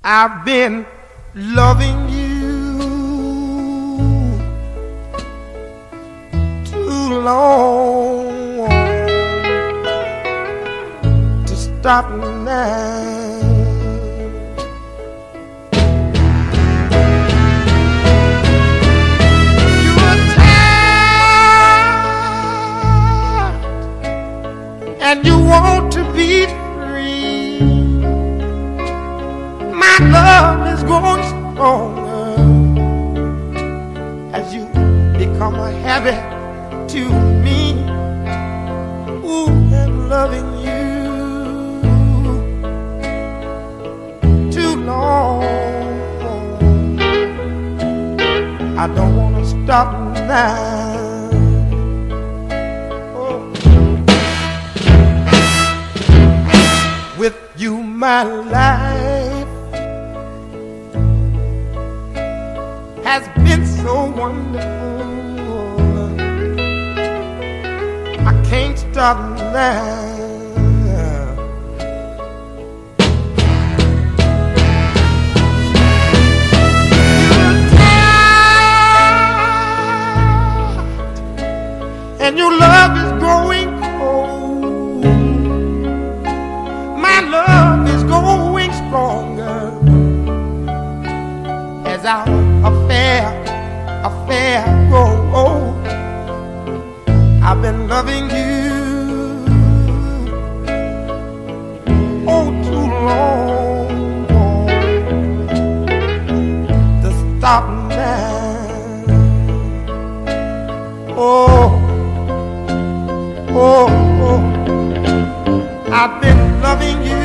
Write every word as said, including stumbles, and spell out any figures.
I've been loving you too long to stop now. You were tired and you want to be free. My love is growing stronger as you become a habit to me. Ooh, and loving you too long. I don't want to stop now. Oh. With you, my life has been so wonderful. I can't stop now. You're tired and your love is growing cold. My love is growing stronger as our affair, affair grow old. I've been loving you oh too long to stop now. Oh, oh, oh, I've been loving you